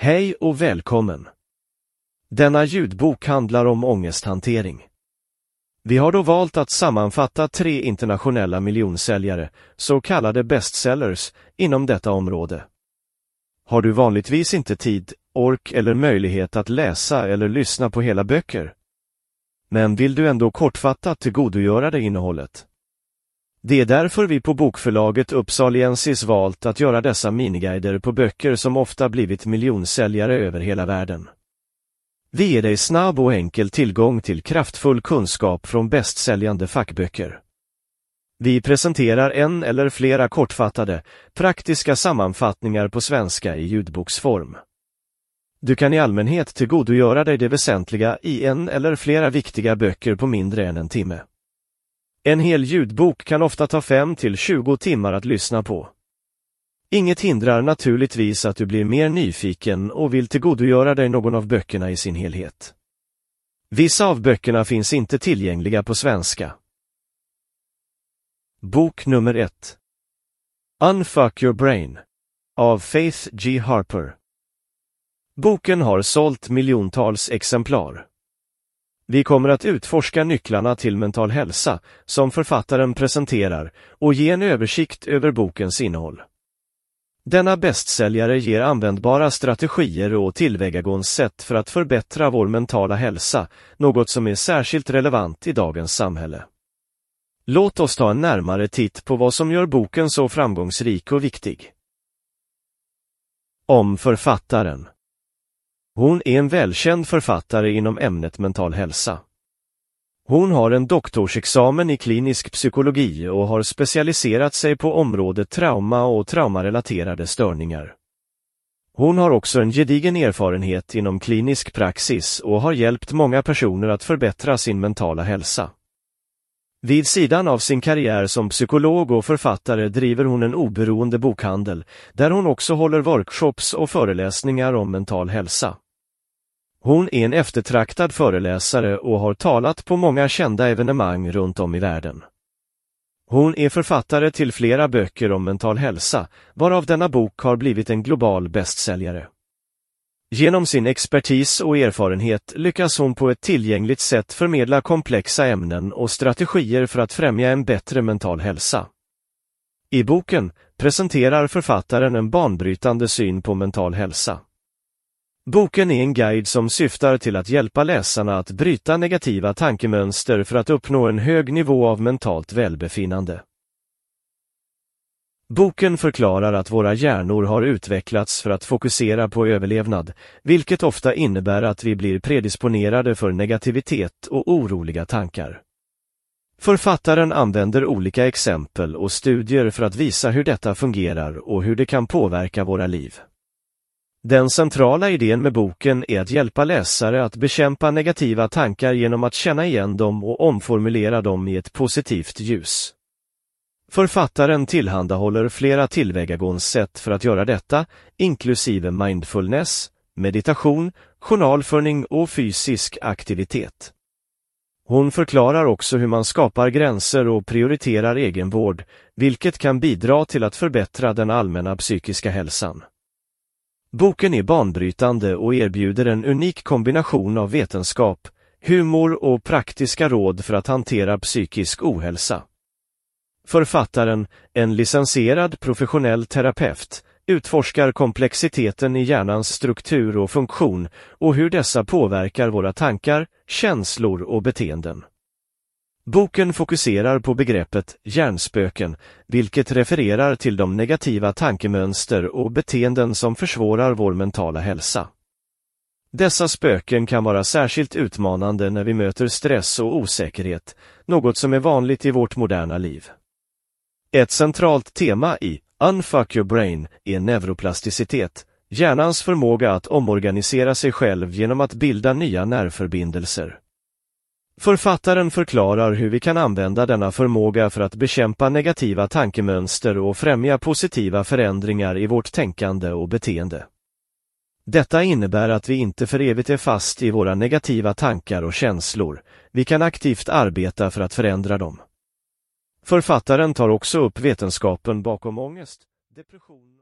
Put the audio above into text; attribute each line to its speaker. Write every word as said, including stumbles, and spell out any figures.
Speaker 1: Hej och välkommen! Denna ljudbok handlar om ångesthantering. Vi har då valt att sammanfatta tre internationella miljonsäljare, så kallade bestsellers, inom detta område. Har du vanligtvis inte tid, ork eller möjlighet att läsa eller lyssna på hela böcker? Men vill du ändå kortfattat tillgodogöra dig innehållet? Det är därför vi på bokförlaget Upsaliensis valt att göra dessa miniguider på böcker som ofta blivit miljonsäljare över hela världen. Vi ger dig snabb och enkel tillgång till kraftfull kunskap från bästsäljande fackböcker. Vi presenterar en eller flera kortfattade, praktiska sammanfattningar på svenska i ljudboksform. Du kan i allmänhet tillgodogöra dig det väsentliga i en eller flera viktiga böcker på mindre än en timme. En hel ljudbok kan ofta ta fem till tjugo timmar att lyssna på. Inget hindrar naturligtvis att du blir mer nyfiken och vill tillgodogöra dig någon av böckerna i sin helhet. Vissa av böckerna finns inte tillgängliga på svenska. Bok nummer ett. Unfuck Your Brain av Faith G. Harper. Boken har sålt miljontals exemplar. Vi kommer att utforska nycklarna till mental hälsa som författaren presenterar och ge en översikt över bokens innehåll. Denna bästsäljare ger användbara strategier och tillvägagångssätt för att förbättra vår mentala hälsa, något som är särskilt relevant i dagens samhälle. Låt oss ta en närmare titt på vad som gör boken så framgångsrik och viktig. Om författaren. Hon är en välkänd författare inom ämnet mental hälsa. Hon har en doktorsexamen i klinisk psykologi och har specialiserat sig på området trauma och traumarelaterade störningar. Hon har också en gedigen erfarenhet inom klinisk praxis och har hjälpt många personer att förbättra sin mentala hälsa. Vid sidan av sin karriär som psykolog och författare driver hon en oberoende bokhandel, där hon också håller workshops och föreläsningar om mental hälsa. Hon är en eftertraktad föreläsare och har talat på många kända evenemang runt om i världen. Hon är författare till flera böcker om mental hälsa, varav denna bok har blivit en global bästsäljare. Genom sin expertis och erfarenhet lyckas hon på ett tillgängligt sätt förmedla komplexa ämnen och strategier för att främja en bättre mental hälsa. I boken presenterar författaren en banbrytande syn på mental hälsa. Boken är en guide som syftar till att hjälpa läsarna att bryta negativa tankemönster för att uppnå en hög nivå av mentalt välbefinnande. Boken förklarar att våra hjärnor har utvecklats för att fokusera på överlevnad, vilket ofta innebär att vi blir predisponerade för negativitet och oroliga tankar. Författaren använder olika exempel och studier för att visa hur detta fungerar och hur det kan påverka våra liv. Den centrala idén med boken är att hjälpa läsare att bekämpa negativa tankar genom att känna igen dem och omformulera dem i ett positivt ljus. Författaren tillhandahåller flera tillvägagångssätt för att göra detta, inklusive mindfulness, meditation, journalföring och fysisk aktivitet. Hon förklarar också hur man skapar gränser och prioriterar egenvård, vilket kan bidra till att förbättra den allmänna psykiska hälsan. Boken är banbrytande och erbjuder en unik kombination av vetenskap, humor och praktiska råd för att hantera psykisk ohälsa. Författaren, en licensierad professionell terapeut, utforskar komplexiteten i hjärnans struktur och funktion och hur dessa påverkar våra tankar, känslor och beteenden. Boken fokuserar på begreppet hjärnspöken, vilket refererar till de negativa tankemönster och beteenden som försvårar vår mentala hälsa. Dessa spöken kan vara särskilt utmanande när vi möter stress och osäkerhet, något som är vanligt i vårt moderna liv. Ett centralt tema i Unfuck Your Brain är neuroplasticitet, hjärnans förmåga att omorganisera sig själv genom att bilda nya nervförbindelser. Författaren förklarar hur vi kan använda denna förmåga för att bekämpa negativa tankemönster och främja positiva förändringar i vårt tänkande och beteende. Detta innebär att vi inte för evigt är fast i våra negativa tankar och känslor, vi kan aktivt arbeta för att förändra dem. Författaren tar också upp vetenskapen bakom ångest, depression